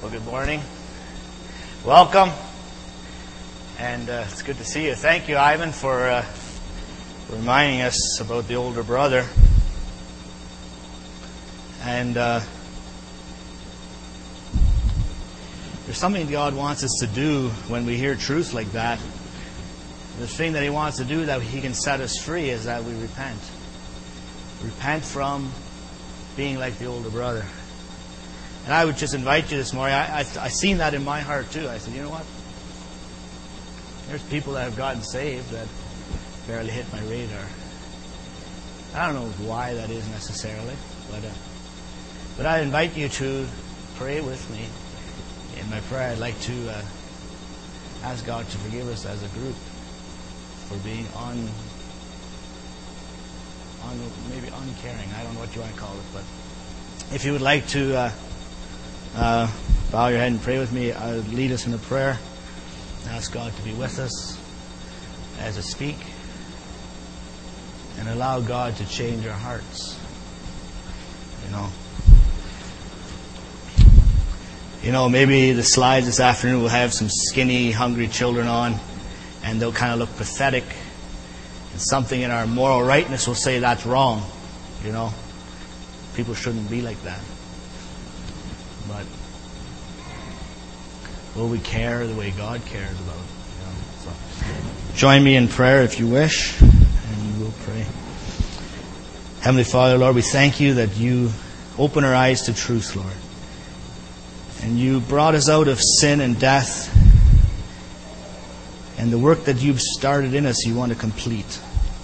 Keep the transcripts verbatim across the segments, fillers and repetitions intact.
Well, good morning. Welcome. And uh, it's good to see you. Thank you, Ivan, for uh, reminding us about the older brother. And uh, there's something God wants us to do when we hear truth like that. The thing that He wants to do that He can set us free is that we repent. Repent from being like the older brother. And I would just invite you this morning. I, I, I seen that in my heart too. I said, you know what? There's people that have gotten saved that barely hit my radar. I don't know why that is necessarily, but uh, but I invite you to pray with me. In my prayer, I'd like to uh, ask God to forgive us as a group for being un, un maybe uncaring. I don't know what you want to call it, but if you would like to. Uh, Uh, bow your head and pray with me. I'll lead us in a prayer. Ask God to be with us as I speak, and allow God to change our hearts. You know, you know, maybe the slides this afternoon will have some skinny, hungry children on, and they'll kind of look pathetic. And something in our moral rightness will say that's wrong. You know, people shouldn't be like that. But will we care the way God cares about it? You know, so join me in prayer if you wish, and we will pray. Heavenly Father, Lord, we thank you that you open our eyes to truth, Lord. And you brought us out of sin and death. And the work that you've started in us, you want to complete.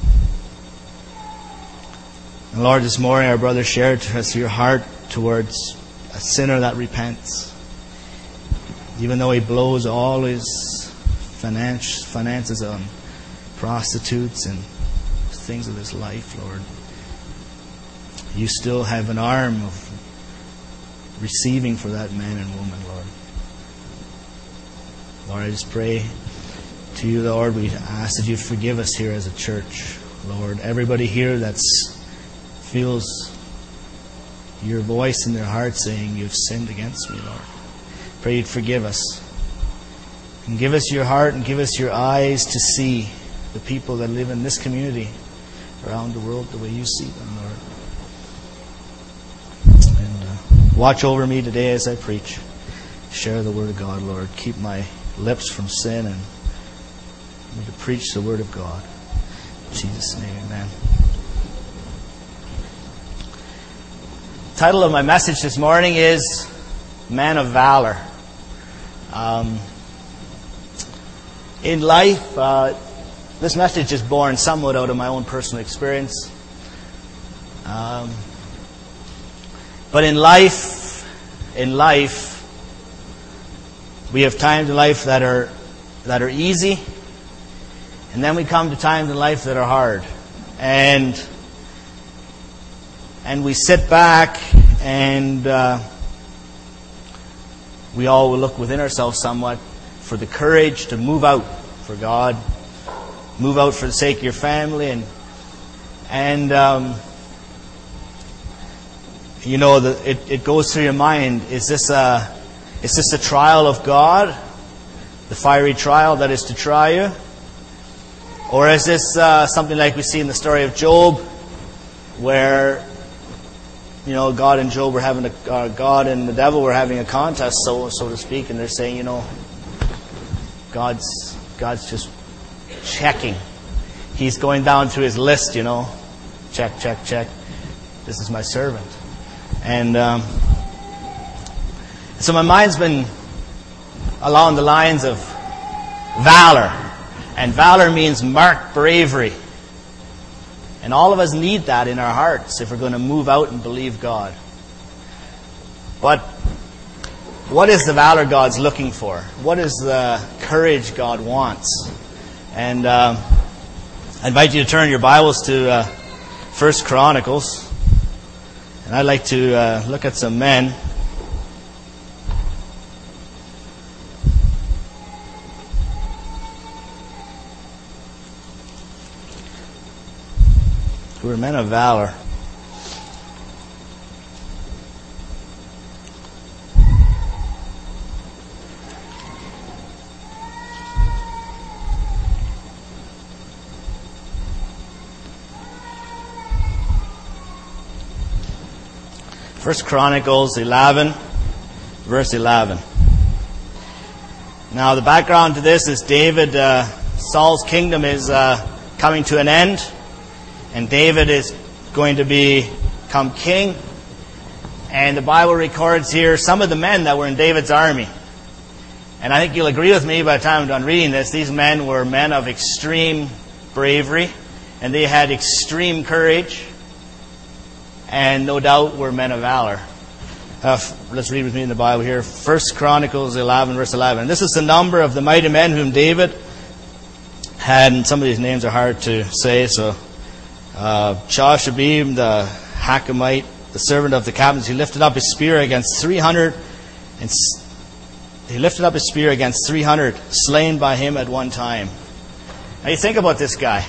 And Lord, this morning our brother shared to us your heart towards a sinner that repents, even though he blows all his finance, finances on prostitutes and things of this life, Lord. You still have an arm of receiving for that man and woman, Lord. Lord, I just pray to you, Lord, we ask that you forgive us here as a church, Lord. Everybody here that feels your voice in their heart saying, you've sinned against me, Lord. Pray you'd forgive us. And give us your heart and give us your eyes to see the people that live in this community around the world the way you see them, Lord. And uh, watch over me today as I preach. Share the Word of God, Lord. Keep my lips from sin and to preach the Word of God. In Jesus' name, amen. The title of my message this morning is Man of Valor. Um, in life, uh, this message is born somewhat out of my own personal experience. Um, but in life, in life, we have times in life that are that are easy, and then we come to times in life that are hard, and. And we sit back and uh, we all will look within ourselves somewhat for the courage to move out for God, move out for the sake of your family, and and um, you know the, it it goes through your mind: is this a is this a trial of God, the fiery trial that is to try you, or is this uh, something like we see in the story of Job, where you know, God and Job were having a uh, God and the devil were having a contest, so so to speak, and they're saying, you know, God's God's just checking. He's going down through his list, you know, check, check, check. This is my servant, and um, so my mind's been along the lines of valor, and valor means marked bravery. And all of us need that in our hearts if we're going to move out and believe God. But what is the valor God's looking for? What is the courage God wants? And uh, I invite you to turn your Bibles to uh, First Chronicles. And I'd like to uh, look at some men who were men of valor. First Chronicles eleven, verse eleven. Now the background to this is David, uh, Saul's kingdom is uh, coming to an end, and David is going to become king. And the Bible records here some of the men that were in David's army. And I think you'll agree with me by the time I'm done reading this, these men were men of extreme bravery, and they had extreme courage, and no doubt were men of valor. Uh, let's read with me in the Bible here. First Chronicles eleven, verse eleven. And this is the number of the mighty men whom David had, and some of these names are hard to say, so uh, Joshabim, the Hakimite, the servant of the captains, he lifted up his spear against three hundred, and he lifted up his spear against three hundred, slain by him at one time. Now you think about this guy.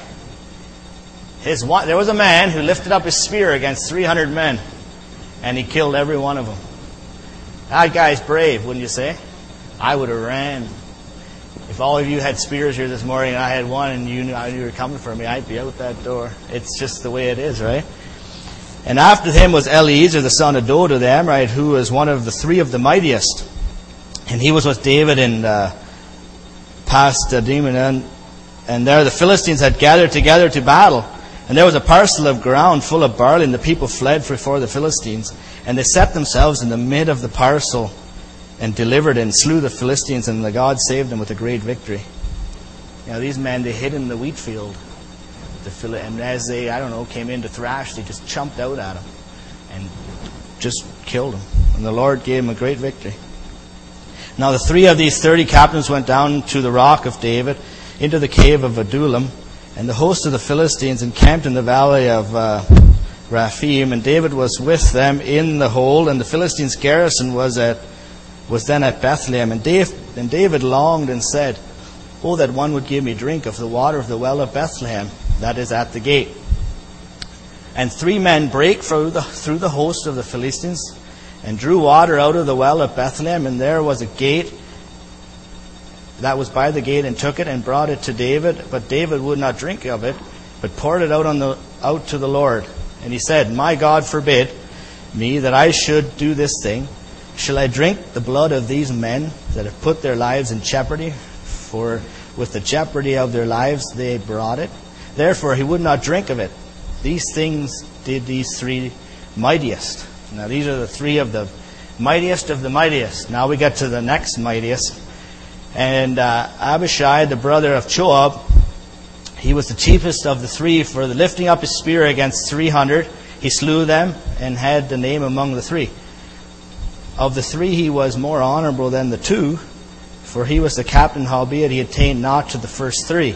His one, there was a man who lifted up his spear against three hundred men, and he killed every one of them. That guy's brave, wouldn't you say? I would have ran. If all of you had spears here this morning and I had one and you knew you were coming for me, I'd be out that door. It's just the way it is, right? And after him was Eliezer, the son of Dodo the Amorite, who was one of the three of the mightiest. And he was with David in uh, Pas-dammim, and there the Philistines had gathered together to battle. And there was a parcel of ground full of barley, and the people fled before the Philistines. And they set themselves in the mid of the parcel, and delivered and slew the Philistines, and the God saved them with a great victory. You know, these men, they hid in the wheat field. The, and as they, I don't know, came in to thrash, they just chumped out at them and just killed them. And the Lord gave them a great victory. Now the three of these thirty captains went down to the rock of David, into the cave of Adullam, and the host of the Philistines encamped in the valley of uh, Rephaim, and David was with them in the hold, and the Philistines' garrison was at was then at Bethlehem. And, Dave, and David longed and said, "Oh, that one would give me drink of the water of the well of Bethlehem, that is at the gate." And three men brake through the, through the host of the Philistines, and drew water out of the well of Bethlehem, and there was a gate that was by the gate, and took it and brought it to David. But David would not drink of it, but poured it out on the out to the Lord. And he said, "My God forbid me that I should do this thing. Shall I drink the blood of these men that have put their lives in jeopardy? For with the jeopardy of their lives they brought it." Therefore he would not drink of it. These things did these three mightiest. Now these are the three of the mightiest of the mightiest. Now we get to the next mightiest. And uh, Abishai, the brother of Joab, he was the chiefest of the three, for the lifting up his spear against three hundred. He slew them and had the name among the three. Of the three he was more honorable than the two, for he was the captain, howbeit he attained not to the first three.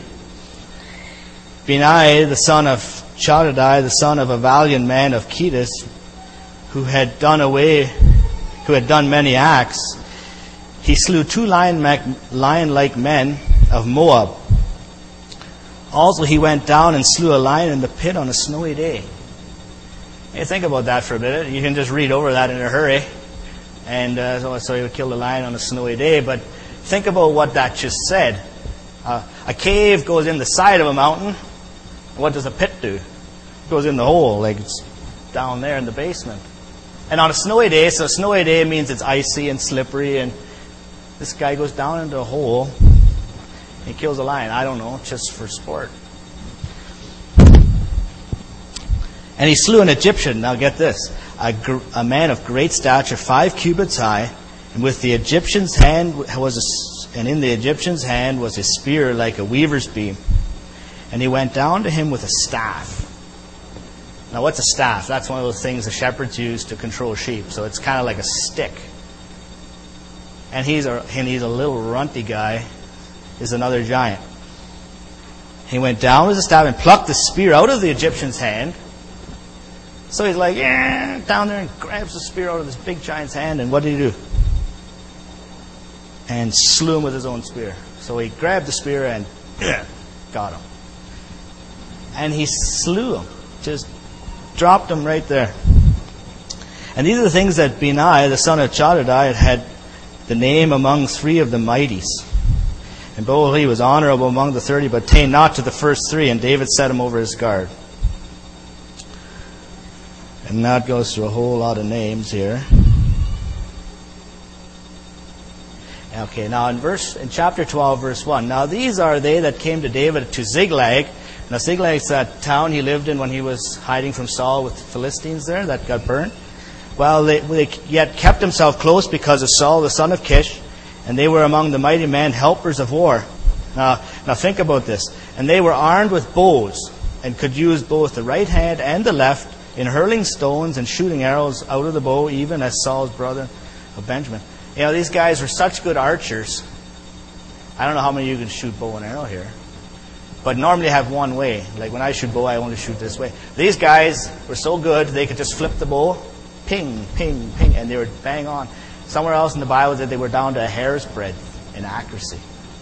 Benai, the son of Chadai, the son of a valiant man of Ketis, who had done away, who had done many acts, he slew two lion-like men of Moab. Also he went down and slew a lion in the pit on a snowy day. Hey, think about that for a minute. You can just read over that in a hurry. And uh, so, so he would kill the lion on a snowy day. But think about what that just said. Uh, a cave goes in the side of a mountain. What does a pit do? It goes in the hole, like it's down there in the basement. And on a snowy day, so a snowy day means it's icy and slippery, and this guy goes down into a hole and he kills a lion. I don't know, just for sport. And he slew an Egyptian. Now get this. A, gr- a man of great stature, five cubits high, and with the Egyptian's hand was a, and in the Egyptian's hand was a spear like a weaver's beam. And he went down to him with a staff. Now what's a staff? That's one of those things the shepherds use to control sheep. So it's kind of like a stick. And he's a and he's a little runty guy. Is another giant. He went down with the staff and plucked the spear out of the Egyptian's hand. So he's like, yeah, down there and grabs the spear out of this big giant's hand. And what did he do? And slew him with his own spear. So he grabbed the spear and yeah, got him. And he slew him. Just dropped him right there. And these are the things that Benai, the son of Chadai, had the name among three of the mighties. And behold, he was honorable among the thirty, but attained not to the first three, and David set him over his guard. And now it goes through a whole lot of names here. Okay, now in verse in chapter twelve, verse one. Now these are they that came to David to Ziklag. Now Ziklag's that town he lived in when he was hiding from Saul with the Philistines there that got burned. Well, they, they yet kept himself close because of Saul, the son of Kish, and they were among the mighty men, helpers of war. Now, now think about this. And they were armed with bows, and could use both the right hand and the left in hurling stones and shooting arrows out of the bow, even as Saul's brother of Benjamin. You know, these guys were such good archers. I don't know how many of you can shoot bow and arrow here. But normally I have one way. Like when I shoot bow, I only shoot this way. These guys were so good, they could just flip the bow, ping, ping, ping, and they were bang on. Somewhere else in the Bible that they were down to a hair's breadth in accuracy.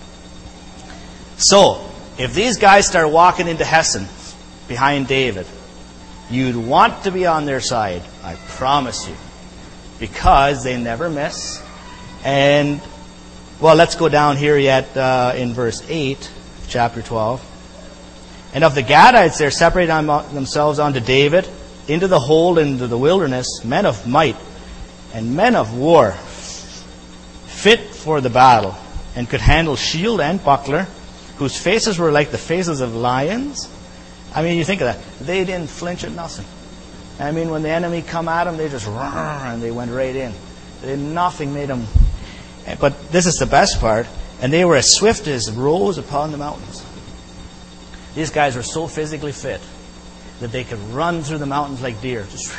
So, if these guys start walking into Hessen behind David, you'd want to be on their side. I promise you. Because they never miss. And, well, let's go down here yet uh, in verse eight, chapter twelve. And of the Gadites, they're separated themselves unto David, into the hold, into the wilderness, men of might, and men of war, fit for the battle, and could handle shield and buckler, whose faces were like the faces of lions. I mean, you think of that. They didn't flinch at nothing. I mean, when the enemy come at them, they just roar, and they went right in. They, nothing made them. But this is the best part. And they were as swift as roes upon the mountains. These guys were so physically fit that they could run through the mountains like deer. Just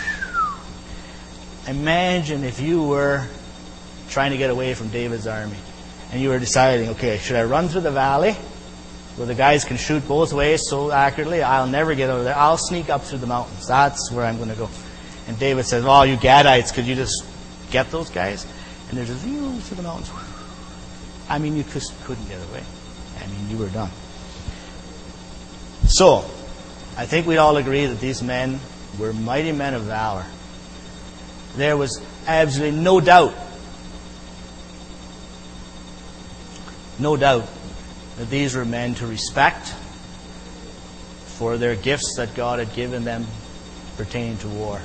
imagine if you were trying to get away from David's army, and you were deciding, okay, should I run through the valley where the guys can shoot both ways so accurately? I'll never get over there. I'll sneak up through the mountains. That's where I'm going to go. And David says, oh, you Gadites, could you just get those guys? And they're just through the mountains. I mean, you just couldn't get away. I mean, you were done. So, I think we'd all agree that these men were mighty men of valor. There was absolutely no doubt, no doubt that these were men to respect for their gifts that God had given them pertaining to war.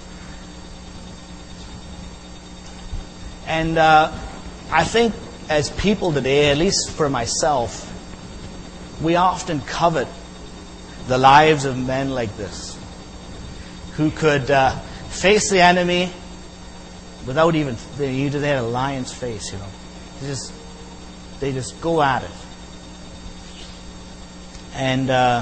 And uh, I think as people today, at least for myself, we often covet the lives of men like this, who could uh, face the enemy without even, they, they had a lion's face, you know. They just, they just go at it. And, uh,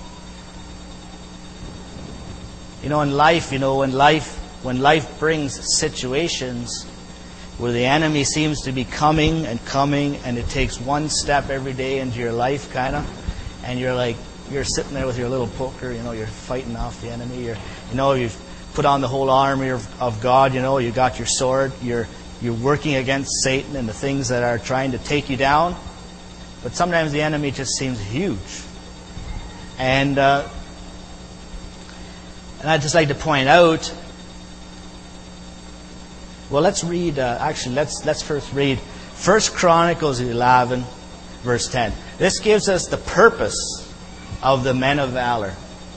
you know, in life, you know, when life, when life brings situations where the enemy seems to be coming and coming, and it takes one step every day into your life, kind of, and you're like, you're sitting there with your little poker, you know, you're fighting off the enemy, you're, you know, you've put on the whole armor of, of God, you know, you got your sword, you're, you're working against Satan and the things that are trying to take you down, but sometimes the enemy just seems huge. And, uh, and I'd just like to point out, well, let's read, uh, actually, let's let's first read First Chronicles eleven, verse ten. This gives us the purpose of the men of valor.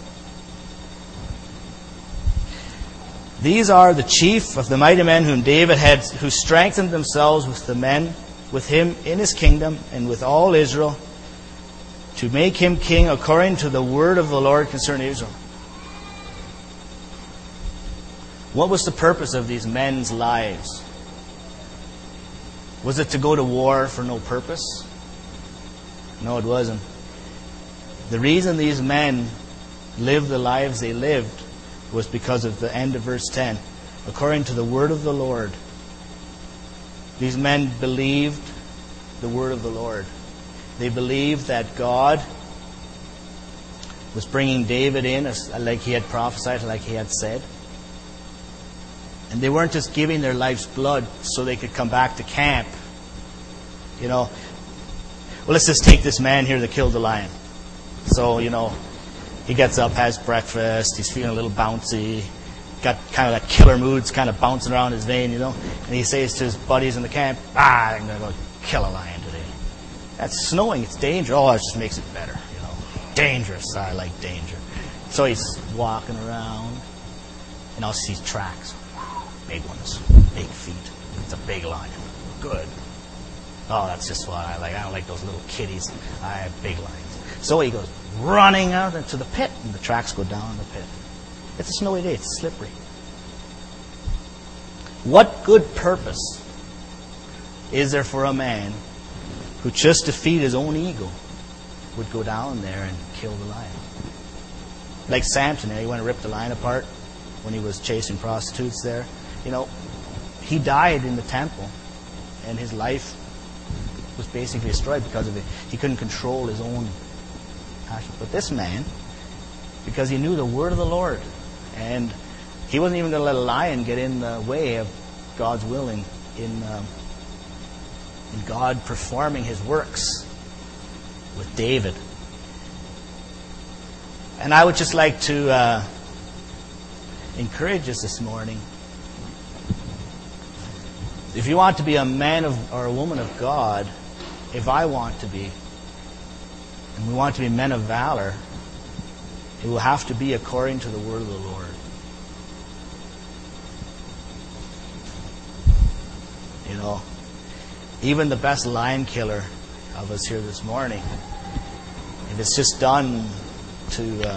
These are the chief of the mighty men whom David had, who strengthened themselves with the men, with him in his kingdom, and with all Israel, to make him king according to the word of the Lord concerning Israel. What was the purpose of these men's lives? Was it to go to war for no purpose? No, it wasn't. The reason these men lived the lives they lived was because of the end of verse ten. According to the word of the Lord. These men believed the word of the Lord. They believed that God was bringing David in, as, like he had prophesied, like he had said. And they weren't just giving their life's blood so they could come back to camp. You know, well, let's just take this man here that killed the lion. So, you know, he gets up, has breakfast, he's feeling a little bouncy, got kind of that killer moods kind of bouncing around his vein, you know. And he says to his buddies in the camp, ah, I'm going to go kill a lion today. That's snowing, it's dangerous. Oh, it just makes it better, you know. Dangerous, I like danger. So he's walking around. and I'll see tracks. Big ones. Big feet. It's a big lion. Good. Oh, that's just what I like. I don't like those little kitties. I have big lions. So he goes running out into the pit, and the tracks go down the pit. It's a snowy day. It's slippery. What good purpose is there for a man who, just to feed his own ego, would go down there and kill the lion? Like Samson, he went and ripped the lion apart when he was chasing prostitutes there. You know, he died in the temple, and his life was basically destroyed because of it. He couldn't control his own passion. But this man, because he knew the word of the Lord, and he wasn't even going to let a lion get in the way of God's willing in, um, in God performing his works with David. And I would just like to uh, encourage us this morning. If you want to be a man of or a woman of God, if I want to be, and we want to be men of valor, it will have to be according to the word of the Lord. You know, even the best lion killer of us here this morning, if it's just done to uh,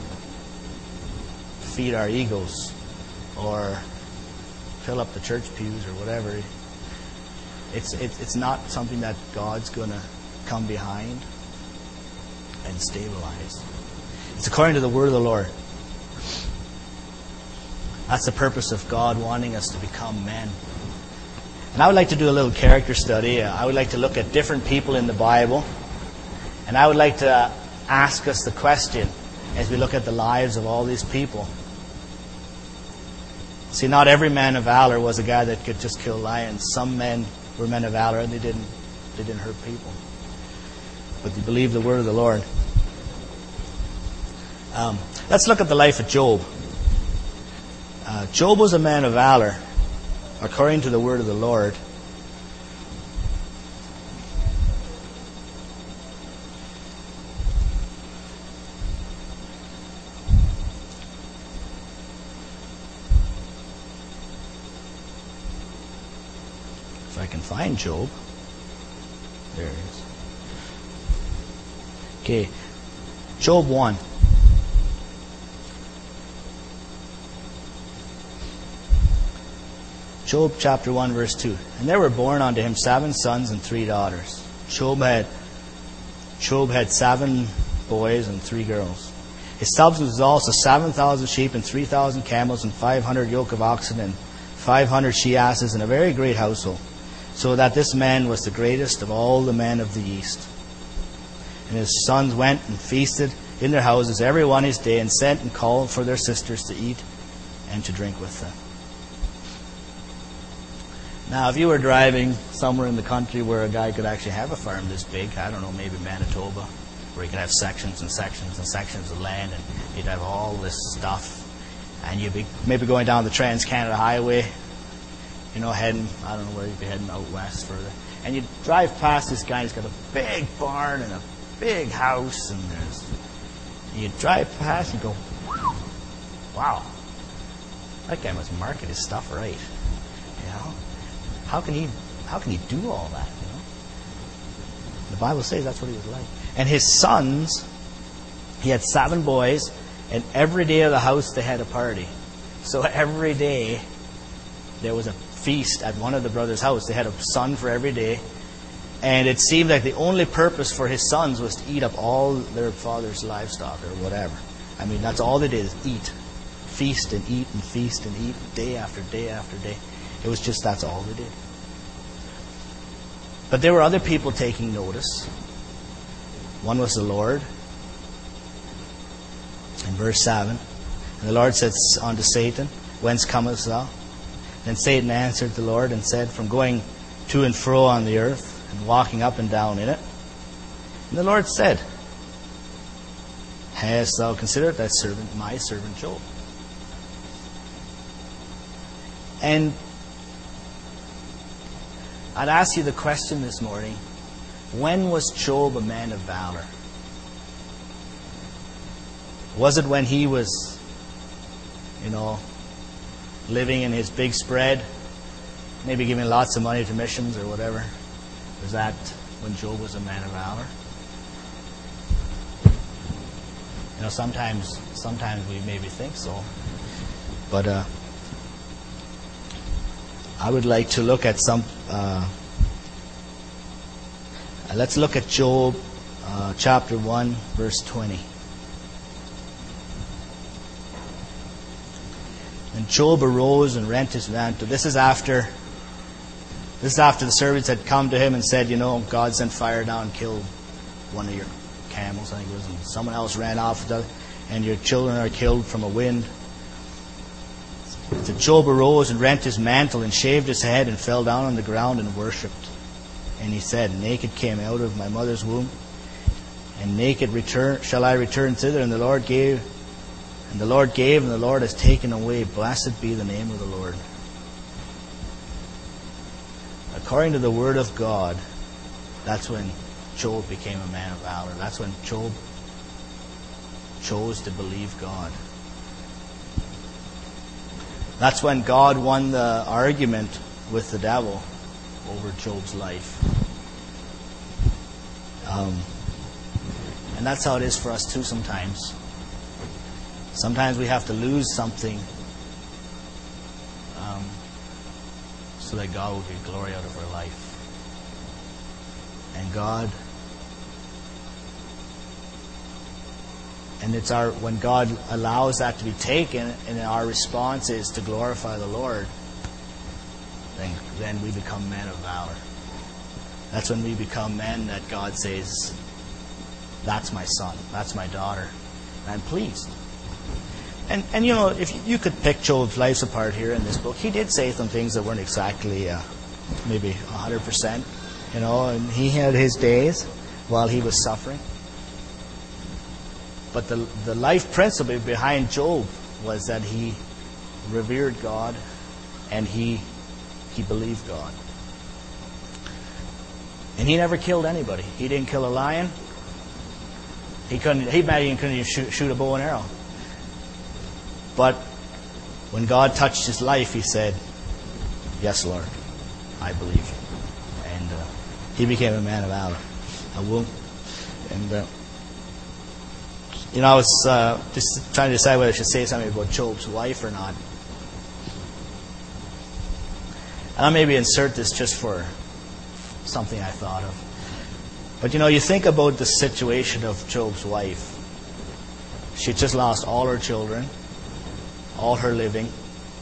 feed our egos or fill up the church pews or whatever, it's it's, it's not something that God's going to come behind and stabilize. It's according to the word of the Lord. That's the purpose of God wanting us to become men. And I would like to do a little character study. I would like to look at different people in the Bible. And I would like to ask us the question as we look at the lives of all these people. See, not every man of valor was a guy that could just kill lions. Some men were men of valor and they didn't they didn't hurt people. But they believed the word of the Lord. Um, let's look at the life of Job. Uh, Job was a man of valor, according to the word of the Lord. If I can find Job. There it is. Okay. Job one. Job chapter one, verse two. And there were born unto him seven sons and three daughters. Job had, Job had seven boys and three girls. His substance was also seven thousand sheep and three thousand camels and five hundred yoke of oxen and five hundred she-asses and a very great household. So that this man was the greatest of all the men of the east. And his sons went and feasted in their houses every one his day, and sent and called for their sisters to eat and to drink with them. Now, if you were driving somewhere in the country where a guy could actually have a farm this big, I don't know, maybe Manitoba, where he could have sections and sections and sections of land, and you'd have all this stuff, and you'd be maybe going down the Trans-Canada Highway, you know, heading, I don't know where you'd be heading, out west further, and you'd drive past this guy, he's got a big barn and a big house, and there's, and you'd drive past and go, wow, that guy must market his stuff right, you know? How can he how can he do all that, you know? The Bible says that's what he was like. And his sons, he had seven boys, and every day of the house they had a party. So every day there was a feast at one of the brothers' house. They had a son for every day. And it seemed like the only purpose for his sons was to eat up all their father's livestock or whatever. I mean, that's all they did, is eat. Feast and eat and feast and eat day after day after day. It was just, that's all they did. But there were other people taking notice. One was the Lord. In verse seven. And the Lord said unto Satan, Whence comest thou? Then Satan answered the Lord and said, From going to and fro on the earth, and walking up and down in it. And the Lord said, Hast thou considered thy servant, my servant Job? And I'd ask you the question this morning, when was Job a man of valor? Was it when he was, you know, living in his big spread, maybe giving lots of money to missions or whatever? Was that when Job was a man of valor? You know, sometimes sometimes we maybe think so. But uh, I would like to look at some... Uh, let's look at Job uh, chapter one, verse twenty. And Job arose and rent his mantle. This is after... This is after the servants had come to him and said, you know, God sent fire down and killed one of your camels, I think it was, and someone else ran off with it, and your children are killed from a wind. So Job arose and rent his mantle and shaved his head and fell down on the ground and worshipped. And he said, naked came out of my mother's womb, and naked return shall I return thither. And the Lord gave, and the Lord gave, and the Lord has taken away. Blessed be the name of the Lord. According to the word of God, that's when Job became a man of valor. That's when Job chose to believe God. That's when God won the argument with the devil over Job's life. Um, and that's how it is for us too sometimes. Sometimes we have to lose something um, so that God will get glory out of our life. And God, and it's our when God allows that to be taken, and our response is to glorify the Lord, then, then we become men of valor. That's when we become men that God says, that's my son, that's my daughter, and I'm pleased. And, and you know, if you could pick Job's life apart here in this book, he did say some things that weren't exactly uh, maybe one hundred percent, you know, and he had his days while he was suffering. But the the life principle behind Job was that he revered God and he he believed God. And he never killed anybody. He didn't kill a lion. He couldn't. He maybe couldn't even shoot, shoot a bow and arrow. But when God touched his life, he said, "Yes, Lord, I believe you." And uh, he became a man of valor. I will. And uh, you know, I was uh, just trying to decide whether I should say something about Job's wife or not. And I'll maybe insert this just for something I thought of. But you know, you think about the situation of Job's wife. She just lost all her children, all her living.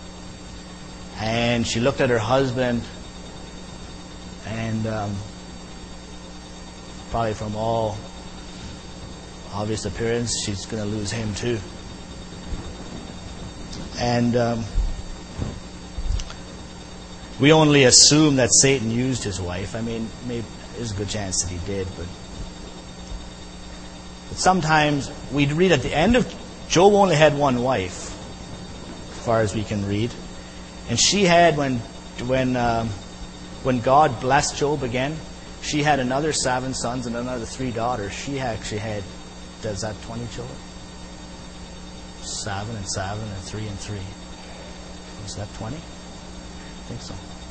And she looked at her husband, and um, probably from all obvious appearance, she's going to lose him too. And um, we only assume that Satan used his wife. I mean, maybe there's a good chance that he did, but, but sometimes we read at the end of Job only had one wife, as far as we can read, and she had when when um, when God blessed Job again, she had another seven sons and another three daughters. She actually had, does that twenty children? Seven and seven and three and three. Was that twenty? I think so.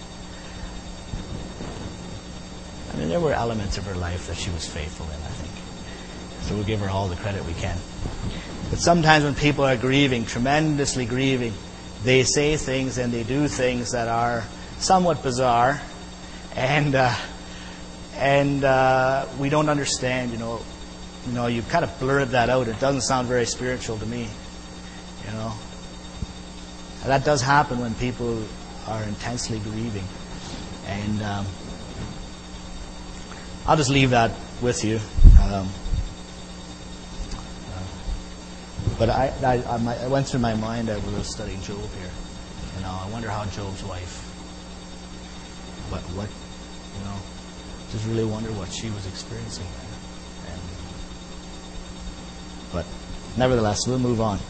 I mean, there were elements of her life that she was faithful in, I think. So we'll give her all the credit we can. But sometimes when people are grieving, tremendously grieving, they say things and they do things that are somewhat bizarre, and uh, and uh, we don't understand. You know, you know, you kind of blurred that out. It doesn't sound very spiritual to me. You know, and that does happen when people are intensely grieving, and um, I'll just leave that with you. Um, But I, I, I, I went through my mind as I was studying Job here. You know, I wonder how Job's wife, what, what, you know, just really wonder what she was experiencing. And, but nevertheless, we'll move on.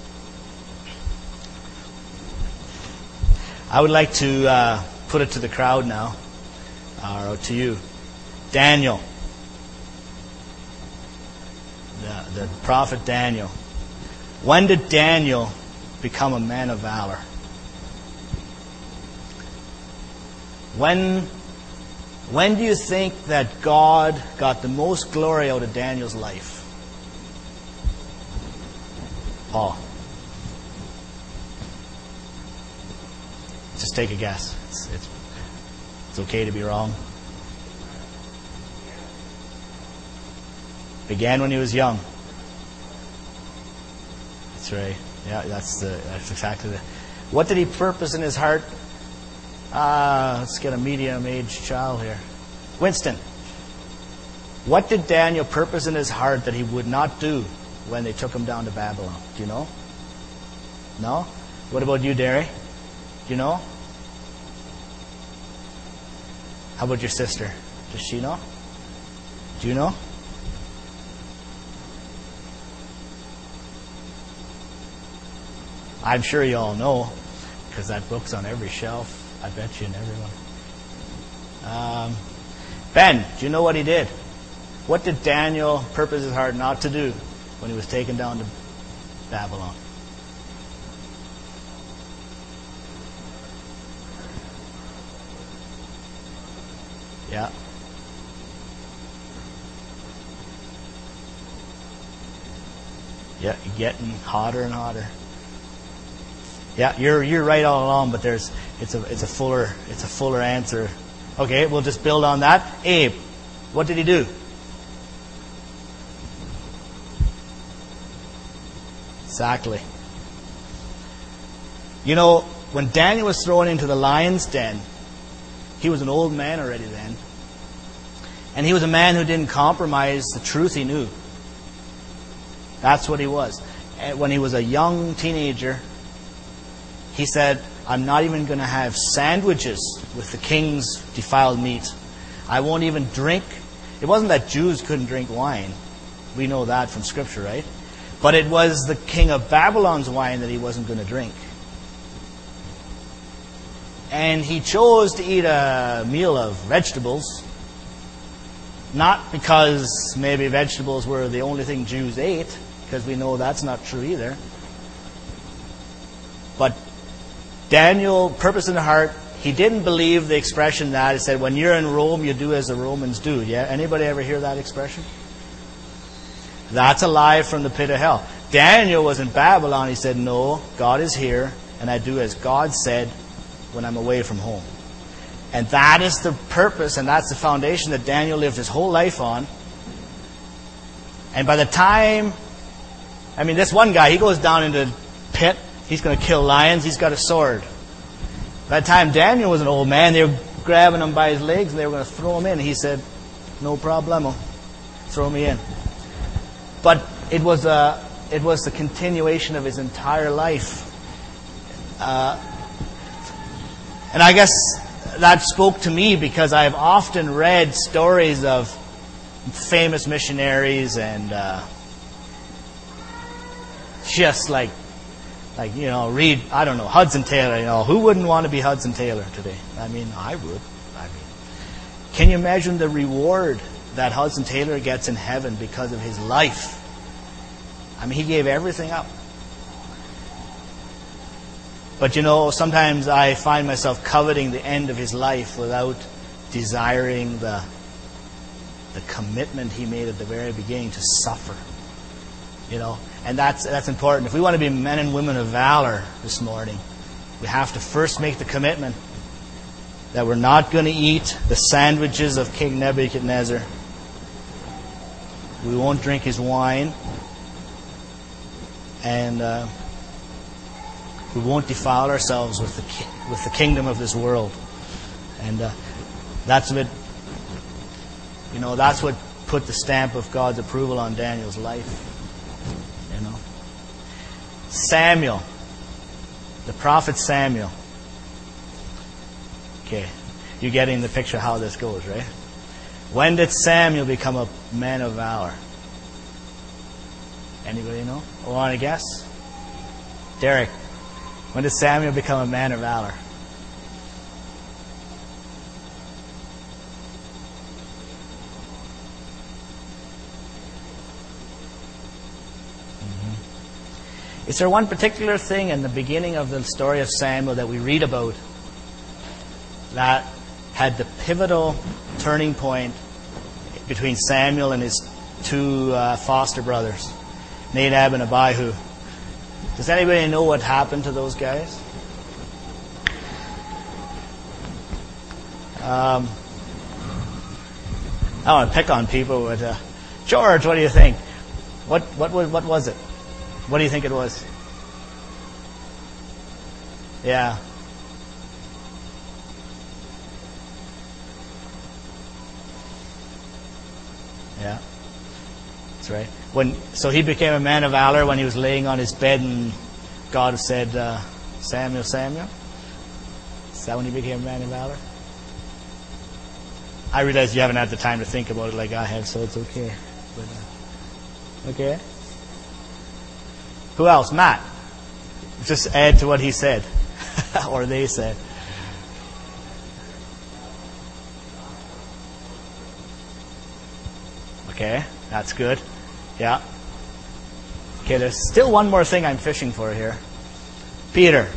I would like to uh, put it to the crowd now, or to you. Daniel, the, the prophet Daniel. When did Daniel become a man of valor? When, when do you think that God got the most glory out of Daniel's life? Paul. Just take a guess. It's, it's, it's okay to be wrong. Began when he was young. That's right. Yeah, that's the that's exactly the. What did he purpose in his heart? Uh, let's get a medium-aged child here. Winston. What did Daniel purpose in his heart that he would not do when they took him down to Babylon? Do you know? No? What about you, Derry? Do you know? How about your sister? Does she know? Do you know? I'm sure you all know, because that book's on every shelf. I bet you in everyone. Um, Ben, do you know what he did? What did Daniel purpose his heart not to do when he was taken down to Babylon? Yeah. Yeah, getting hotter and hotter. Yeah, you're you're right all along, but there's it's a it's a fuller it's a fuller answer. Okay, we'll just build on that. Abe, what did he do? Exactly. You know, when Daniel was thrown into the lion's den, he was an old man already then. And he was a man who didn't compromise the truth he knew. That's what he was. And when he was a young teenager, he said, I'm not even going to have sandwiches with the king's defiled meat. I won't even drink. It wasn't that Jews couldn't drink wine. We know that from Scripture, right? But it was the king of Babylon's wine that he wasn't going to drink. And he chose to eat a meal of vegetables, not because maybe vegetables were the only thing Jews ate, because we know that's not true either. But Daniel, purpose in the heart, he didn't believe the expression that he said, when you're in Rome, you do as the Romans do. Yeah, anybody ever hear that expression? That's a lie from the pit of hell. Daniel was in Babylon. He said, no, God is here, and I do as God said when I'm away from home. And that is the purpose, and that's the foundation that Daniel lived his whole life on. And by the time, I mean, this one guy, he goes down into the pit. He's going to kill lions. He's got a sword. By the time Daniel was an old man, they were grabbing him by his legs and they were going to throw him in. He said, no problemo. Throw me in. But it was a, it was the continuation of his entire life. Uh, and I guess that spoke to me because I've often read stories of famous missionaries and uh, just like Like, you know, read, I don't know, Hudson Taylor, you know, who wouldn't want to be Hudson Taylor today? I mean, I would. I mean, can you imagine the reward that Hudson Taylor gets in heaven because of his life? I mean, he gave everything up. But, you know, sometimes I find myself coveting the end of his life without desiring the, the commitment he made at the very beginning to suffer. You know, and that's that's important. If we want to be men and women of valor this morning, we have to first make the commitment that we're not going to eat the sandwiches of King Nebuchadnezzar. We won't drink his wine. And uh, we won't defile ourselves with the ki- with the kingdom of this world. And uh, that's what, you know, that's what put the stamp of God's approval on Daniel's life. You know, Samuel, the prophet Samuel. Okay, you're getting the picture of how this goes, right? When did Samuel become a man of valor? Anybody know? Or want to guess? Derek, when did Samuel become a man of valor? Is there one particular thing in the beginning of the story of Samuel that we read about that had the pivotal turning point between Samuel and his two uh, foster brothers, Nadab and Abihu. Does anybody know what happened to those guys? Um, I don't want to pick on people, but uh, George, what do you think? What what was what was it? What do you think it was? Yeah. Yeah. That's right. When so he became a man of valor when he was laying on his bed, and God said, uh, "Samuel, Samuel." Is that when he became a man of valor? I realize you haven't had the time to think about it like I have, so it's okay. But, uh, okay. Who else? Matt. Just add to what he said, or they said. Okay, that's good. Yeah. Okay, there's still one more thing I'm fishing for here. Peter.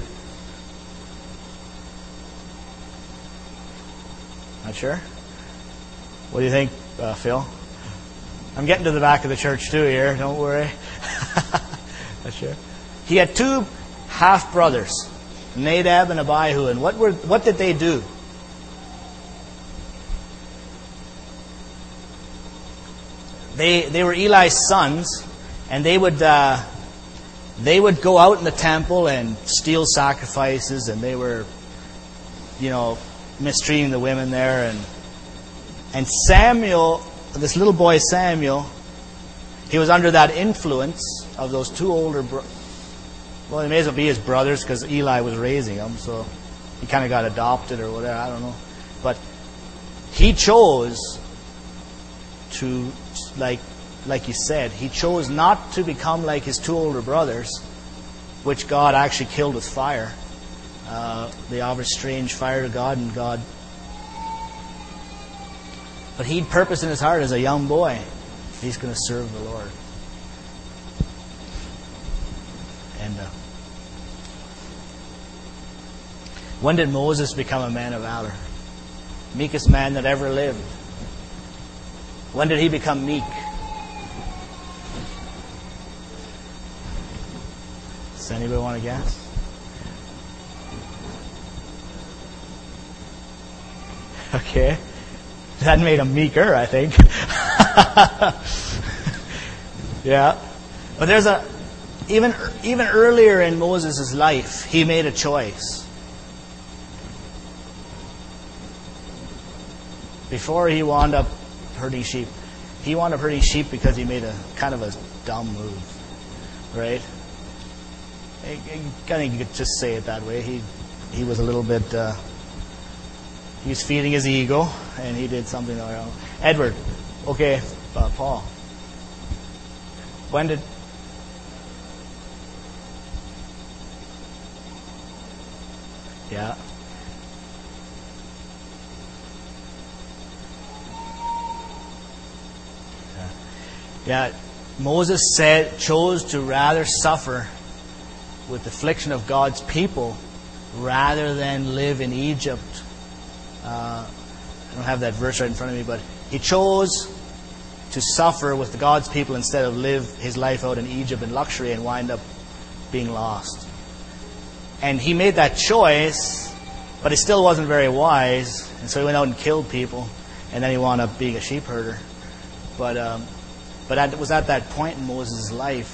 Not sure? What do you think, uh, Phil? I'm getting to the back of the church too here, don't worry. Not sure. He had two half-brothers, Nadab and Abihu, and what were what did they do? They they were Eli's sons, and they would uh, they would go out in the temple and steal sacrifices, and they were, you know, mistreating the women there, and and Samuel, this little boy Samuel, he was under that influence of those two older bro- well, they may as well be his brothers because Eli was raising them, so he kind of got adopted or whatever, I don't know. But he chose to, like like you said, he chose not to become like his two older brothers, which God actually killed with fire. Uh, they offered strange fire to God, and God... But he'd purpose in his heart as a young boy, he's going to serve the Lord. And uh, when did Moses become a man of valor? Meekest man that ever lived. When did he become meek? Does anybody want to guess? Okay. That made him meeker, I think. Yeah. But there's a even even earlier in Moses' life, he made a choice. Before he wound up herding sheep, he wound up herding sheep because he made a kind of a dumb move, right? I, I think you could just say it that way. He he was a little bit. Uh, he was feeding his ego, and he did something wrong. Edward, okay, uh, Paul. When did? Yeah. Yeah. Yeah. Moses said, chose to rather suffer with the affliction of God's people rather than live in Egypt. Uh, I don't have that verse right in front of me, but he chose to suffer with God's people instead of live his life out in Egypt in luxury and wind up being lost. And he made that choice, but it still wasn't very wise, and so he went out and killed people, and then he wound up being a sheep herder. But um, but it was at that point in Moses' life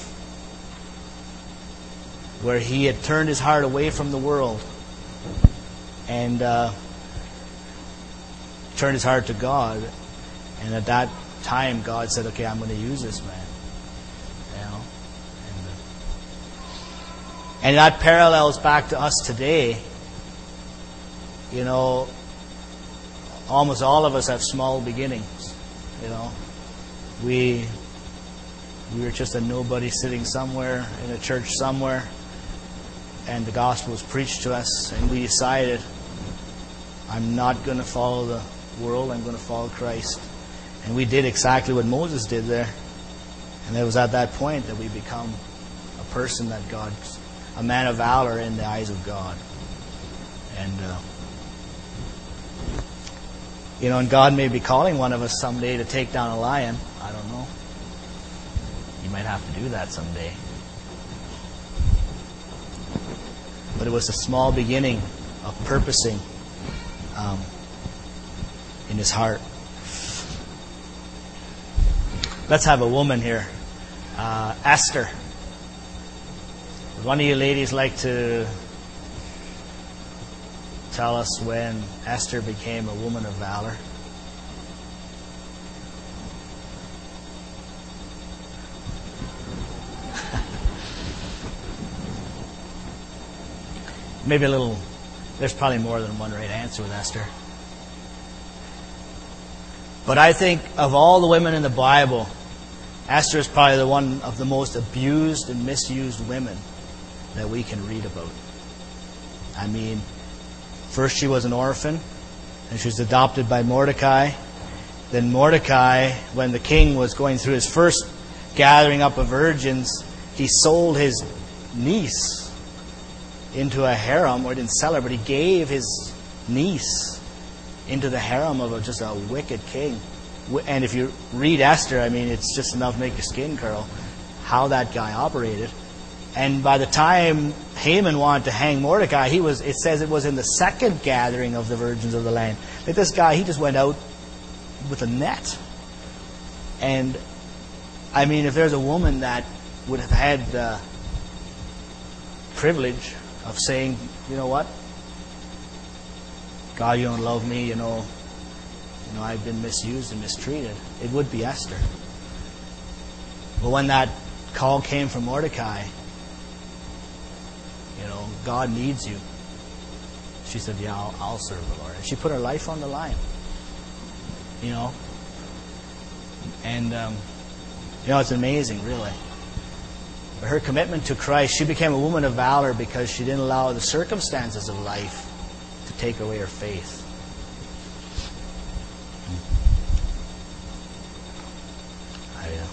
where he had turned his heart away from the world and uh, turned his heart to God. And at that time, God said, "Okay, I'm going to use this man." You know, and, uh, and that parallels back to us today. You know, almost all of us have small beginnings. You know, we we were just a nobody sitting somewhere in a church somewhere, and the gospel was preached to us, and we decided, I'm not going to follow the world, I'm going to follow Christ. And we did exactly what Moses did there. And it was at that point that we become a person that God's, a man of valor in the eyes of God. And uh, You know, and God may be calling one of us someday to take down a lion. I don't know. You might have to do that someday. But it was a small beginning of purposing um, in his heart. Let's have a woman here. Uh, Esther. Would one of you ladies like to tell us when Esther became a woman of valor? Maybe a little, there's probably more than one right answer with Esther. But I think of all the women in the Bible, Esther is probably the one of the most abused and misused women that we can read about. I mean, first she was an orphan, and she was adopted by Mordecai. Then Mordecai, when the king was going through his first gathering up of virgins, he sold his niece into a harem, or didn't sell her, but he gave his niece into the harem of a, just a wicked king. And if you read Esther, I mean, it's just enough to make your skin curl how that guy operated. And by the time Haman wanted to hang Mordecai, he was. It says it was in the second gathering of the virgins of the land. Like this guy, he just went out with a net. And I mean, if there's a woman that would have had the privilege of saying, you know what, God, you don't love me, you know, you know, I've been misused and mistreated, it would be Esther. But when that call came from Mordecai, you know, God needs you, she said, yeah, I'll, I'll serve the Lord. And she put her life on the line, you know. And, um, you know, it's amazing, really. But her commitment to Christ, she became a woman of valor because she didn't allow the circumstances of life to take away her faith. I, uh,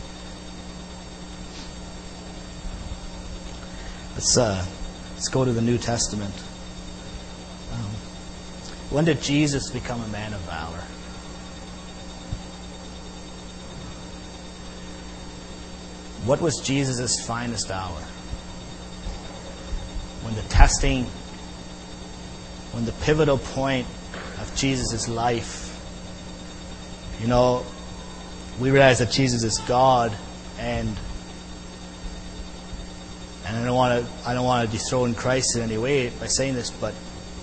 let's uh, let's go to the New Testament. Um, when did Jesus become a man of valor? What was Jesus' finest hour? When the testing, when the pivotal point of Jesus' life, you know, we realize that Jesus is God, and and I don't want to I don't want to dethrone Christ in any way by saying this, but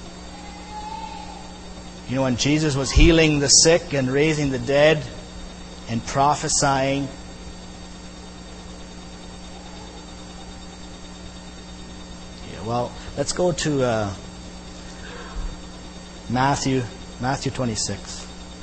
you know, when Jesus was healing the sick and raising the dead and prophesying, well, let's go to uh, Matthew, Matthew twenty-six.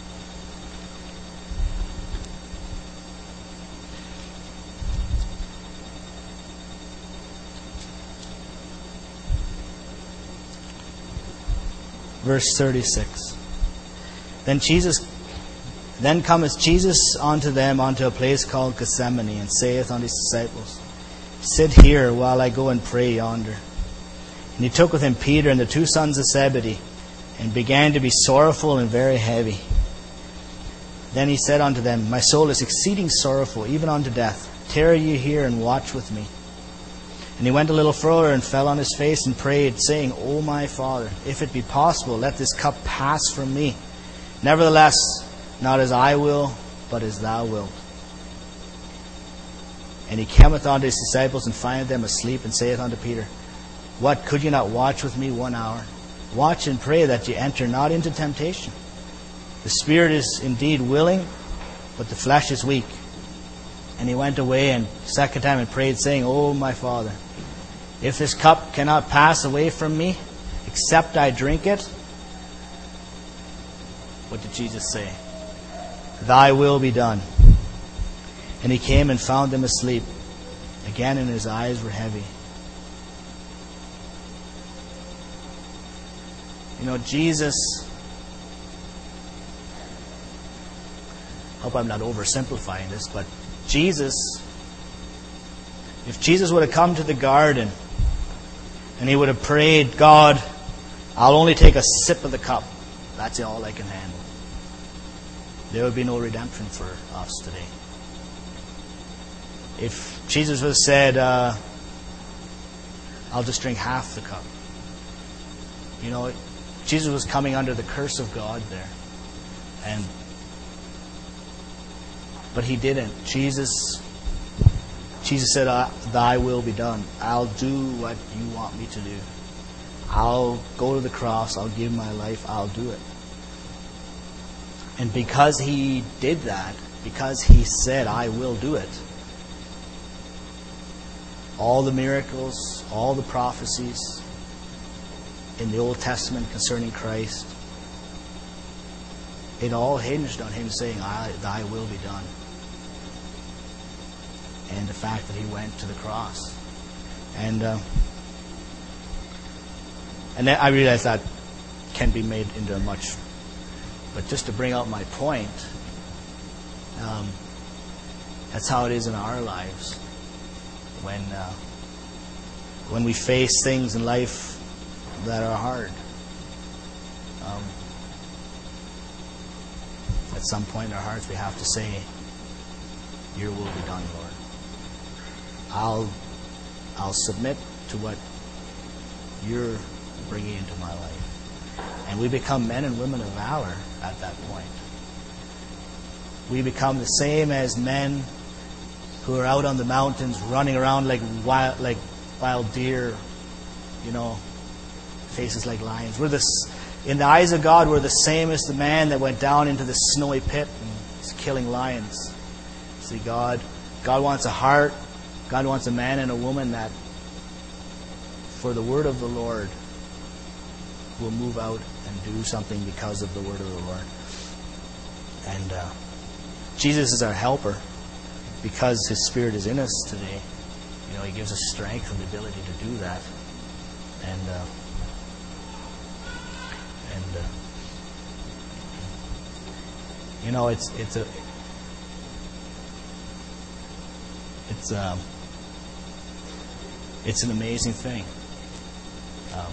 Verse thirty-six. Then Jesus, then cometh Jesus unto them unto a place called Gethsemane, and saith unto his disciples, Sit here while I go and pray yonder. And he took with him Peter and the two sons of Zebedee, and began to be sorrowful and very heavy. Then he said unto them, My soul is exceeding sorrowful, even unto death. Tarry ye here and watch with me. And he went a little further and fell on his face and prayed, saying, O my Father, if it be possible, let this cup pass from me. Nevertheless, not as I will, but as thou wilt. And he cometh unto his disciples, and findeth them asleep, and saith unto Peter, What, could you not watch with me one hour? Watch and pray that ye enter not into temptation. The spirit is indeed willing, but the flesh is weak. And he went away and second time and prayed, saying, O my Father, if this cup cannot pass away from me, except I drink it. What did Jesus say? Thy will be done. And he came and found them asleep. Again, and his eyes were heavy. You know, Jesus, I hope I'm not oversimplifying this, but Jesus, if Jesus would have come to the garden and he would have prayed, God, I'll only take a sip of the cup. That's all I can handle. there would be no redemption for us today. If Jesus would have said, uh, I'll just drink half the cup. You know, Jesus was coming under the curse of God there. And but he didn't. Jesus Jesus said, thy will be done. I'll do what you want me to do. I'll go to the cross. I'll give my life. I'll do it. And because he did that, because he said, I will do it, all the miracles, all the prophecies in the Old Testament concerning Christ, it all hinged on him saying, I, thy will be done. And the fact that he went to the cross. And uh, and I realize that can be made into a much... But just to bring out my point, um, that's how it is in our lives. When uh, when we face things in life that are hard, um, at some point in our hearts we have to say, your will be done, Lord. I'll I'll submit to what you're bringing into my life. And we become men and women of valor at that point. We become the same as men who are out on the mountains running around like wild, like wild deer, you know, faces like lions. We're this, in the eyes of God, we're the same as the man that went down into the snowy pit and is killing lions. See, God, God wants a heart. God wants a man and a woman that, for the word of the Lord, will move out and do something because of the word of the Lord. And uh, Jesus is our helper because His Spirit is in us today. You know, He gives us strength and the ability to do that. And uh, and uh, you know, it's it's a it's um it's an amazing thing. Um,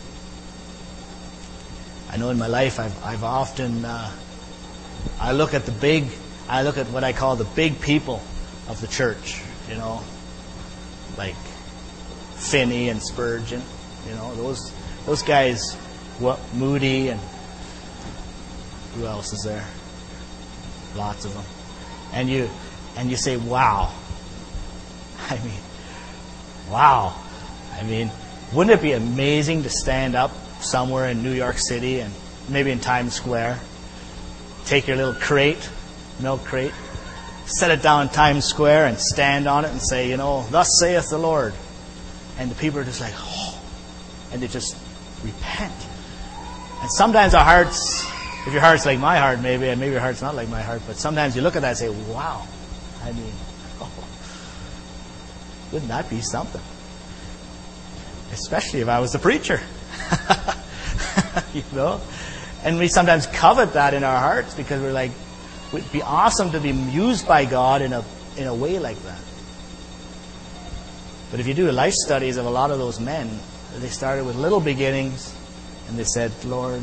I know in my life I've I've often uh, I look at the big I look at what I call the big people of the church, you know, like Finney and Spurgeon, you know, those those guys, what Moody and who else is there? Lots of them. And you and you say, wow. I mean, wow. I mean, wouldn't it be amazing to stand up somewhere in New York City and maybe in Times Square, take your little crate, milk crate, set it down in Times Square and stand on it and say, you know, thus saith the Lord. And the people are just like, oh, and they just repent. And sometimes our hearts, if your heart's like my heart maybe, and maybe your heart's not like my heart, but sometimes you look at that and say, wow, I mean, oh, wouldn't that be something? Especially if I was the preacher. You know? And we sometimes covet that in our hearts because we're like, it would be awesome to be used by God in a in a way like that. But if you do life studies of a lot of those men, they started with little beginnings and they said, Lord,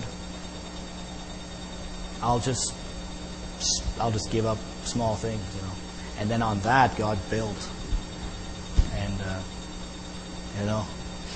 I'll just I'll just give up small things, you know. And then on that God built. And uh, you know,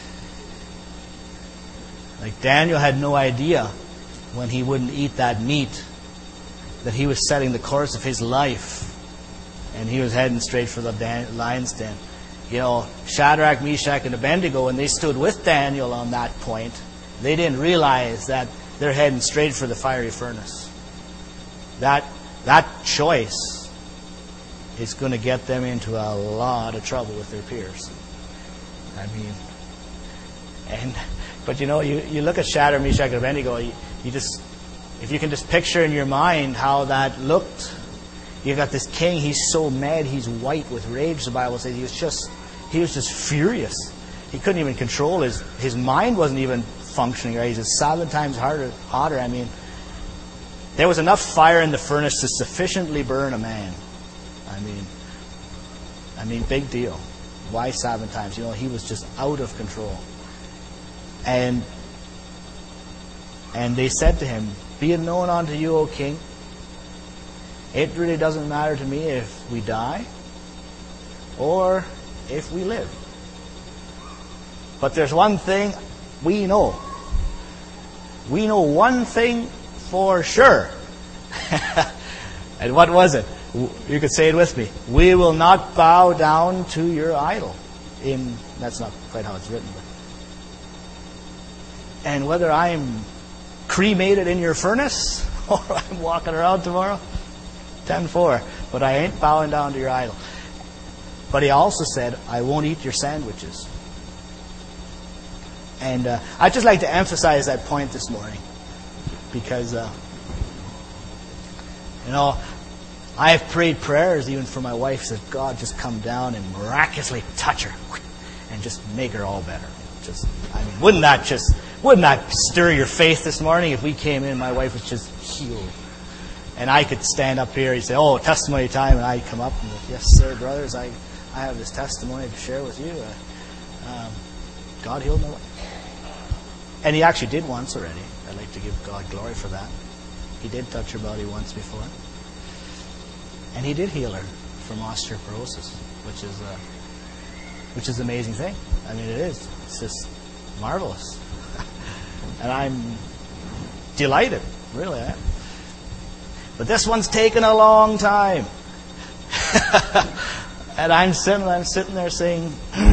like Daniel had no idea when he wouldn't eat that meat that he was setting the course of his life, and he was heading straight for the Dan- lion's den. You know, Shadrach, Meshach, and Abednego, when they stood with Daniel on that point, they didn't realize that they're heading straight for the fiery furnace. That that choice is going to get them into a lot of trouble with their peers. I mean, and but you know, you, you look at Shadrach, Meshach, and Abednego, you, you just, if you can just picture in your mind how that looked. You got this king, he's so mad, he's white with rage, the Bible says. He was just he was just furious. He couldn't even control his his mind wasn't even functioning right. He's just seven times harder hotter. I mean, there was enough fire in the furnace to sufficiently burn a man. I mean I mean big deal. Why seven times? You know, he was just out of control. And and they said to him, be it known unto you, O king, It really doesn't matter to me if we die or if we live. But there's one thing we know. We know one thing for sure. And what was it? You could say it with me. We will not bow down to your idol. In that's not quite how it's written. But. And whether I'm cremated in your furnace or I'm walking around tomorrow, ten four. But I ain't bowing down to your idol. But he also said, I won't eat your sandwiches. And uh, I'd just like to emphasize that point this morning. Because, uh, you know, I have prayed prayers even for my wife that God just come down and miraculously touch her and just make her all better. Just, I mean, wouldn't that just, wouldn't that stir your faith this morning if we came in and my wife was just healed? And I could stand up here and say, oh, testimony time, and I'd come up and go, yes, sir, brothers, I, I have this testimony to share with you. Uh, um, God healed my wife. And he actually did once already. I'd like to give God glory for that. He did touch her body once before. And he did heal her from osteoporosis, which is a, which is an amazing thing. I mean, it is. It's just marvelous. And I'm delighted. Really, I am. But this one's taken a long time. And I'm sitting, I'm sitting there saying,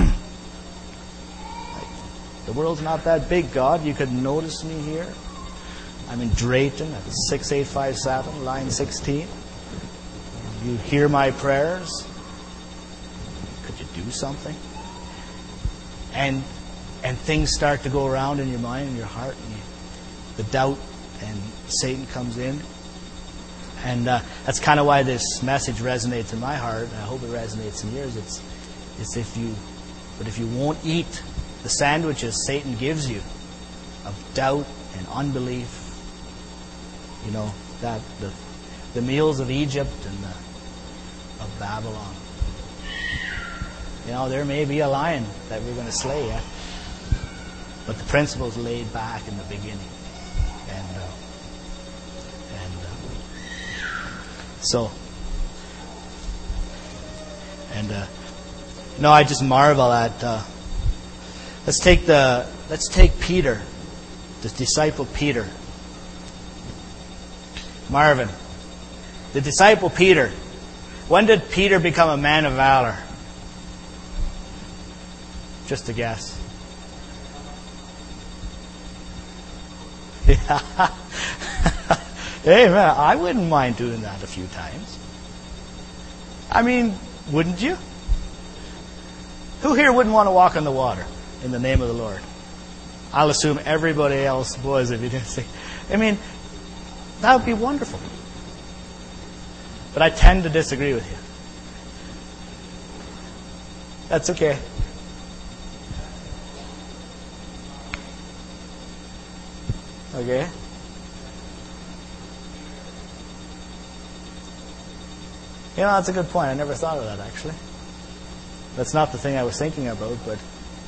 the world's not that big, God. You could notice me here. I'm in Drayton at six eight five seven, line sixteen. You hear my prayers. Could you do something? And and things start to go around in your mind and your heart, and you, the doubt, and Satan comes in. And uh, that's kind of why this message resonates in my heart, and I hope it resonates in yours. It's, it's if you, but if you won't eat the sandwiches Satan gives you of doubt and unbelief, you know, that the the meals of Egypt and the, of Babylon. You know, there may be a lion that we're going to slay yet, but the principle's laid back in the beginning, and uh, and uh, so and uh, no, I just marvel at. Uh, let's take the let's take Peter, the disciple Peter. Marvin, the disciple Peter. When did Peter become a man of valor? Just a guess. Yeah. Hey, man, I wouldn't mind doing that a few times. I mean, wouldn't you? Who here wouldn't want to walk on the water in the name of the Lord? I'll assume everybody else was if you didn't say. I mean, that would be wonderful. But I tend to disagree with you. That's okay. Okay? You know, that's a good point. I never thought of that, actually. That's not the thing I was thinking about, but...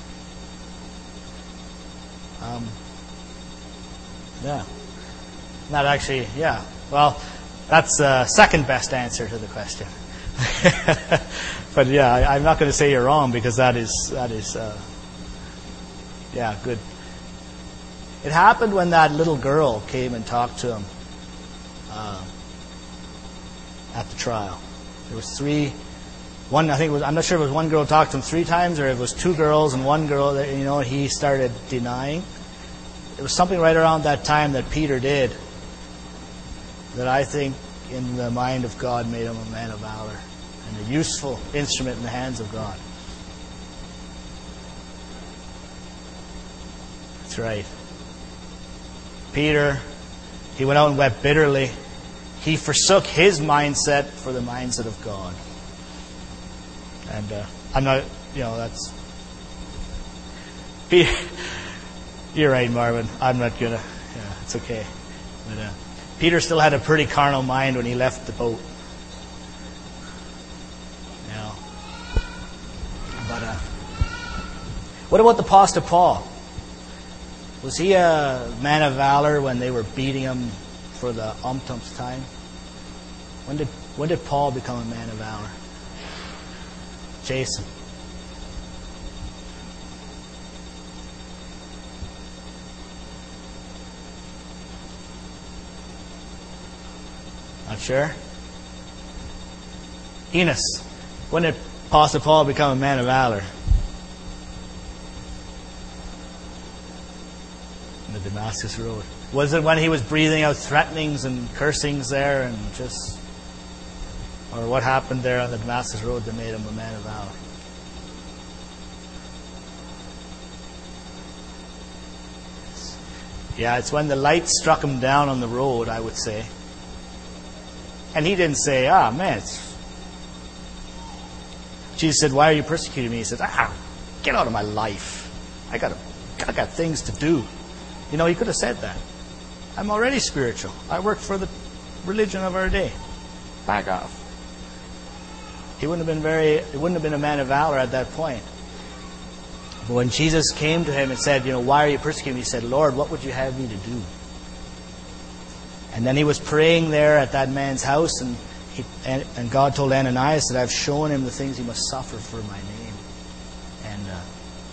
Um, yeah. Not actually, yeah. Well, that's the second best answer to the question. But yeah, I, I'm not going to say you're wrong, because that is, that is, uh, yeah, good. It happened when that little girl came and talked to him uh, at the trial. There was three, one I think it was, I'm not sure if it was one girl talked to him three times, or if it was two girls and one girl that, you know, he started denying. It was something right around that time that Peter did that I think in the mind of God made him a man of valor and a useful instrument in the hands of God. That's right. Peter, he went out and wept bitterly. He forsook his mindset for the mindset of God. And uh, I'm not, you know, that's... Peter, you're right, Marvin. I'm not going to... Yeah, it's okay. But uh, Peter still had a pretty carnal mind when he left the boat. You know. But uh, what about the Apostle Paul? Was he a man of valor when they were beating him for the umpteenth time? When did when did Paul become a man of valor? Jason. Not sure? Enos. When did Apostle Paul become a man of valor? On the Damascus Road. Was it when he was breathing out threatenings and cursings there and just... Or what happened there on the Damascus Road that made him a man of valor? Yeah, it's when the light struck him down on the road, I would say. And he didn't say, ah, man, it's... Jesus said, why are you persecuting me? He said, ah, get out of my life. I got, I got things to do. You know, he could have said that. I'm already spiritual. I work for the religion of our day. Back off. He wouldn't have been very, he wouldn't have been a man of valor at that point. But when Jesus came to him and said, you know, why are you persecuting me? He said, Lord, what would you have me to do? And then he was praying there at that man's house, and he, and, and God told Ananias that I've shown him the things he must suffer for my name. And uh,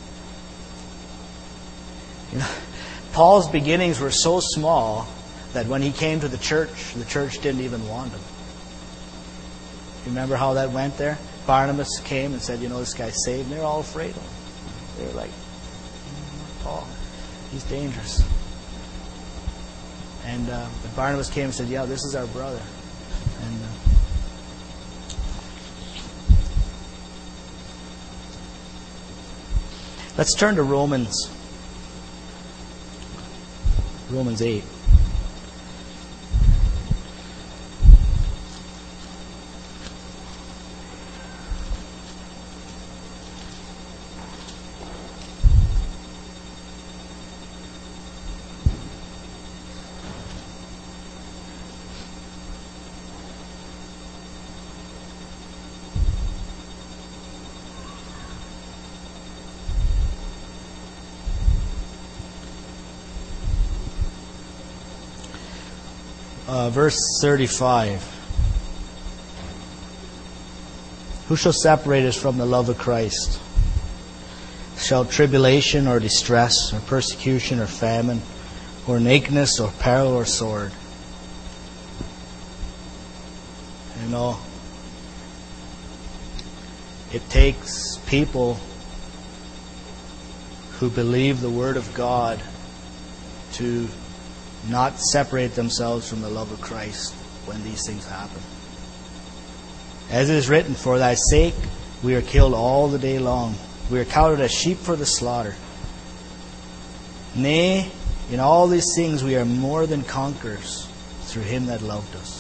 you know, Paul's beginnings were so small that when he came to the church, the church didn't even want him. You remember how that went there? Barnabas came and said, you know, this guy's saved. And they were all afraid of him. They were like, Paul, he's dangerous. And uh, but Barnabas came and said, yeah, this is our brother. And uh, let's turn to Romans. Romans eight. Uh, verse thirty-five. Who shall separate us from the love of Christ? Shall tribulation or distress or persecution or famine or nakedness or peril or sword? You know, it takes people who believe the Word of God to not separate themselves from the love of Christ when these things happen. As it is written, for thy sake we are killed all the day long. We are counted as sheep for the slaughter. Nay, in all these things we are more than conquerors through him that loved us.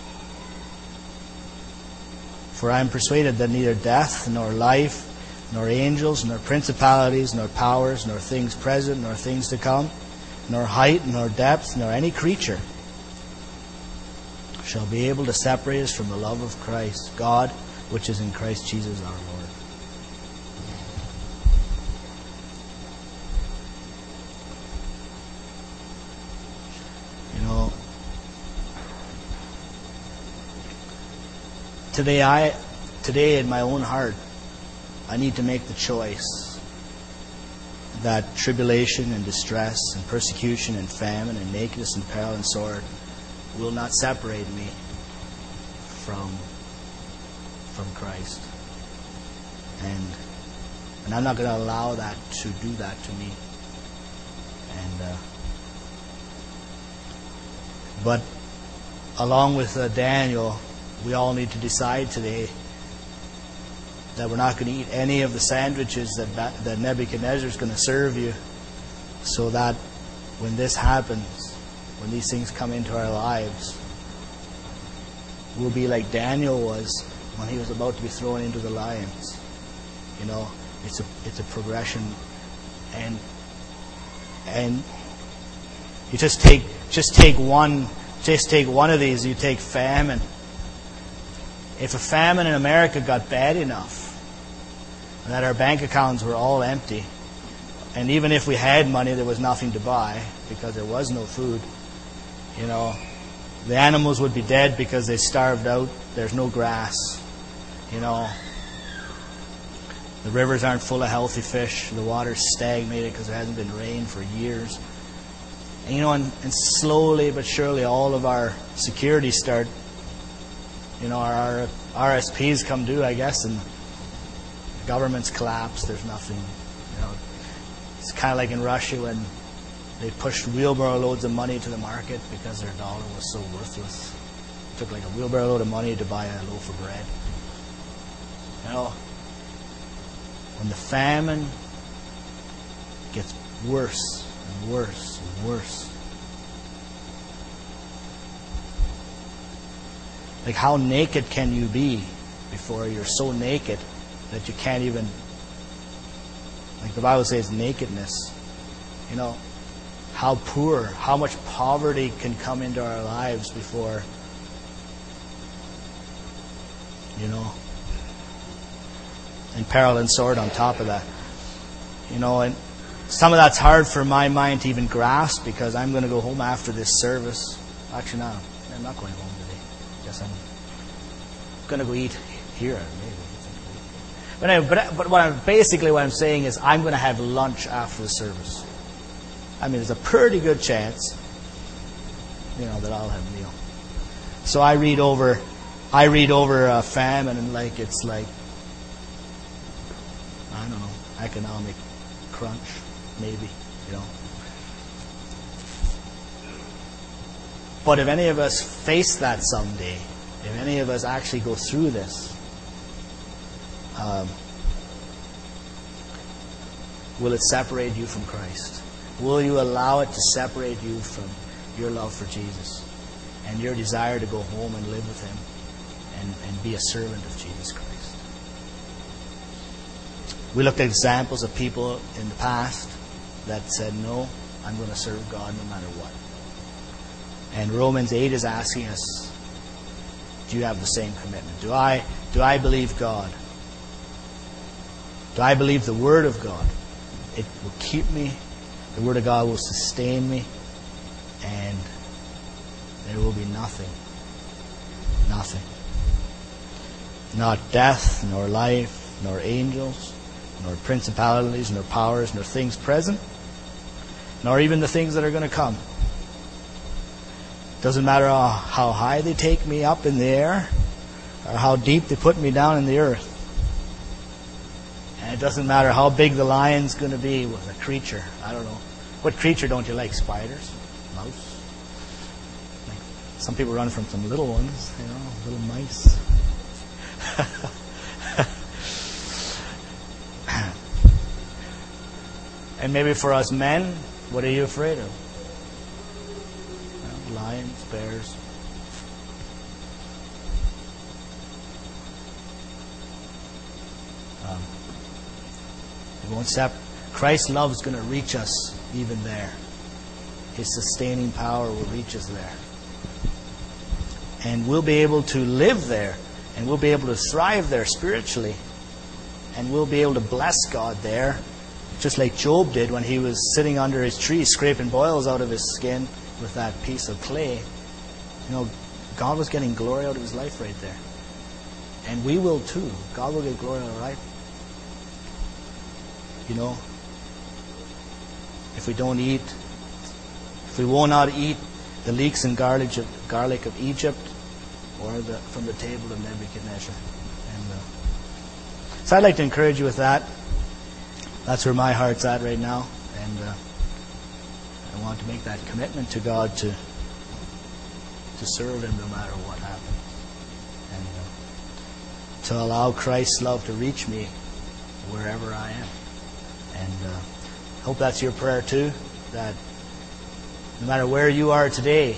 For I am persuaded that neither death, nor life, nor angels, nor principalities, nor powers, nor things present, nor things to come, nor height, nor depth, nor any creature shall be able to separate us from the love of Christ, God, which is in Christ Jesus our Lord. You know, today I, today in my own heart, I need to make the choice that tribulation and distress and persecution and famine and nakedness and peril and sword will not separate me from from Christ. And and I'm not going to allow that to do that to me. And uh, but along with uh, Daniel, we all need to decide today that we're not going to eat any of the sandwiches that that Nebuchadnezzar is going to serve you, so that when this happens, when these things come into our lives, we'll be like Daniel was when he was about to be thrown into the lions. You know, it's a it's a progression, and and you just take just take one just take one of these. You take famine. If a famine in America got bad enough and that our bank accounts were all empty, and even if we had money, there was nothing to buy because there was no food, you know, the animals would be dead because they starved out. There's no grass. You know, the rivers aren't full of healthy fish. The water's stagnated because there hasn't been rain for years. And, you know, and, and slowly but surely all of our securities start, you know, our, our R S Ps come due, I guess, and the governments collapse. There's nothing, you know. It's kind of like in Russia when they pushed wheelbarrow loads of money to the market because their dollar was so worthless. It took like a wheelbarrow load of money to buy a loaf of bread. You know, when the famine gets worse and worse and worse, like how naked can you be before you're so naked that you can't even, like the Bible says, nakedness. You know, how poor, how much poverty can come into our lives before, you know, and peril and sword on top of that. You know, and some of that's hard for my mind to even grasp because I'm going to go home after this service. Actually, no, I'm not going home today. Guess I'm going to go eat here, maybe. But anyway, but, but what I'm, basically what I'm saying is I'm going to have lunch after the service. I mean, there's a pretty good chance, you know, that I'll have a meal. So I read over, I read over uh, famine and like it's like, I don't know, economic crunch, maybe, you know. But if any of us face that someday, if any of us actually go through this, um, will it separate you from Christ? Will you allow it to separate you from your love for Jesus and your desire to go home and live with Him and, and be a servant of Jesus Christ? We looked at examples of people in the past that said, no, I'm going to serve God no matter what. And Romans eight is asking us, do you have the same commitment? Do I, do I believe God? Do I believe the Word of God? It will keep me. The Word of God will sustain me. And there will be nothing. Nothing. Not death, nor life, nor angels, nor principalities, nor powers, nor things present, nor even the things that are going to come. Doesn't matter how, how high they take me up in the air or how deep they put me down in the earth. And it doesn't matter how big the lion's going to be with a creature. I don't know. What creature don't you like? Spiders? Mouse? Like some people run from some little ones, you know, little mice. And maybe for us men, what are you afraid of? Well, lions, bears. Um, it won't stop. Christ's love is going to reach us even there. His sustaining power will reach us there. And we'll be able to live there. And we'll be able to thrive there spiritually. And we'll be able to bless God there. Just like Job did when he was sitting under his tree scraping boils out of his skin with that piece of clay. You know, God was getting glory out of his life right there. And we will too. God will get glory out of our life. You know, if we don't eat, if we will not eat the leeks and garlic of, garlic of Egypt or the, from the table of Nebuchadnezzar. And uh, so I'd like to encourage you with that. That's where my heart's at right now, and uh, I want to make that commitment to God to to serve Him no matter what happens, and uh, to allow Christ's love to reach me wherever I am. And uh, I hope that's your prayer too, that no matter where you are today,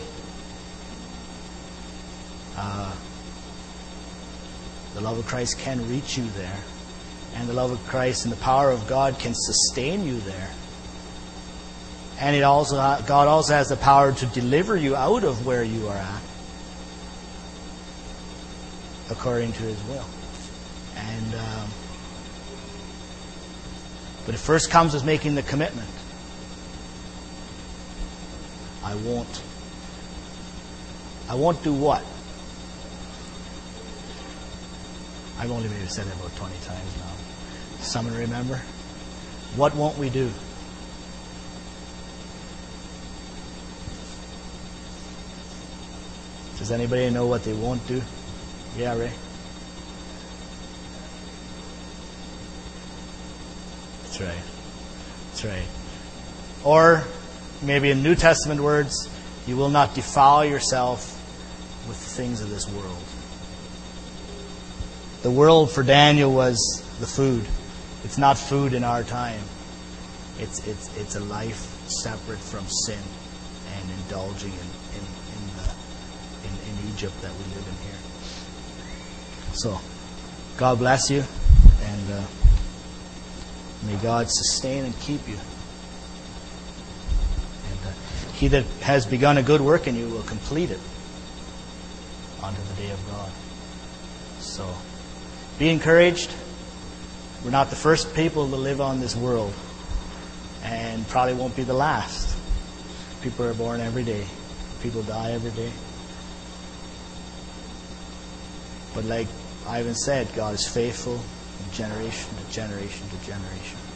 uh, the love of Christ can reach you there. And the love of Christ and the power of God can sustain you there. And it also, God also has the power to deliver you out of where you are at, according to His will. And um, but it first comes as making the commitment. I won't. I won't do what? I've only maybe said it about twenty times now. Someone remember? What won't we do? Does anybody know what they won't do? Yeah, Ray? That's right. That's right. Or maybe in New Testament words, you will not defile yourself with the things of this world. The world for Daniel was the food. It's not food in our time. It's it's it's a life separate from sin and indulging in in, in, the, in, in Egypt that we live in here. So, God bless you, and uh, may God sustain and keep you. And uh, he that has begun a good work in you will complete it unto the day of God. So, be encouraged. We're not the first people to live on this world, and probably won't be the last. People are born every day. People die every day. But like Ivan said, God is faithful from generation to generation to generation.